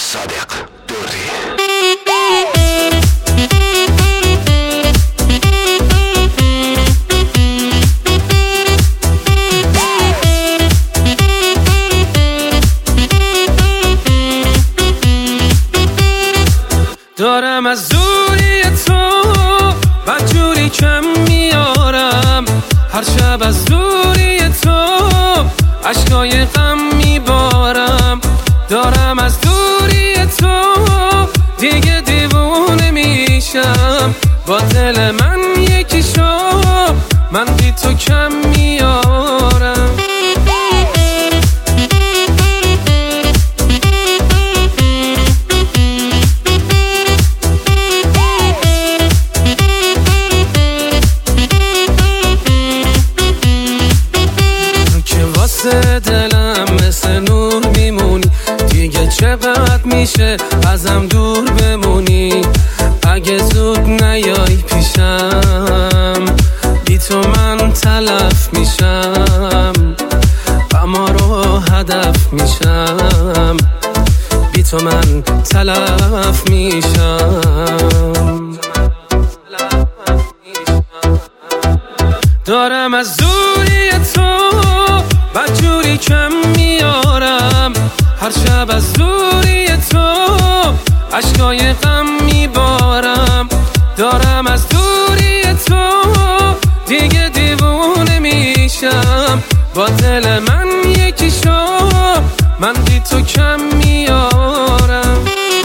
صادق دوری. دارم از دوری تو بدجوری کم میارم، هر شب از دوری تو اشکای غم میبارم. دارم از دوری تو دیگه دیوونه میشم، با دل من یکی شو، من بی تو کم میارم. دلم مثل نور میمونی، دیگه چقدر میشه ازم دور بمونی. اگه زود نیای پیشم بی تو من تلف میشم، غما رو هدف میشم، بی تو من تلف میشم. دارم از دوری تو بدجوری کم میارم، هر شب از دوری تو اشکای غم میبارم. دارم از دوری تو دیگه دیوونه میشم، با دل من یکی شو، من بی تو کم میارم.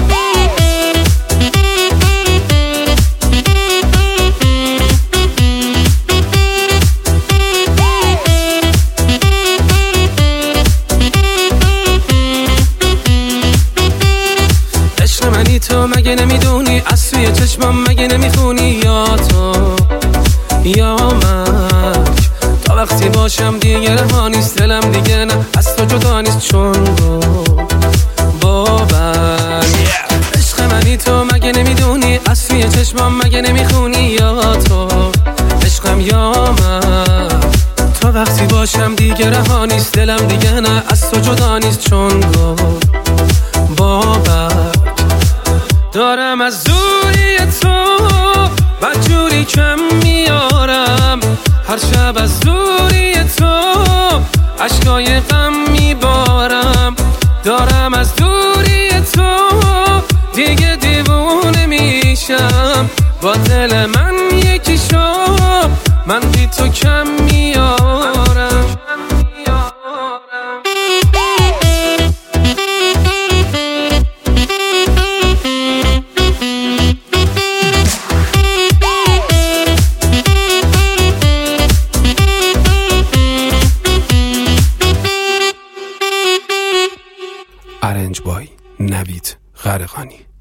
منی تو مگه نمیدونی، از سوی چشمام مگه نمیخونی، یا تو یا من. تا وقتی باشم دیگه رها نیست دلم، دیگه نه از تو جدا نیست چون باور. عشق منی تو مگه نمیدونی، از سوی چشمام مگه نمیخونی، یا تو عشقم یا من. تا وقتی باشم دیگه رها نیست دلم، دیگه نه از تو جدا نیست چون باور. دارم از دوری تو بدجوری کم میارم، هر شب از دوری تو اشکای غم میبارم. دارم از دوری تو دیگه دیوونه میشم، با دل من یکی شو، من بی تو کم میارم. ارنج بای نوید غرقانی.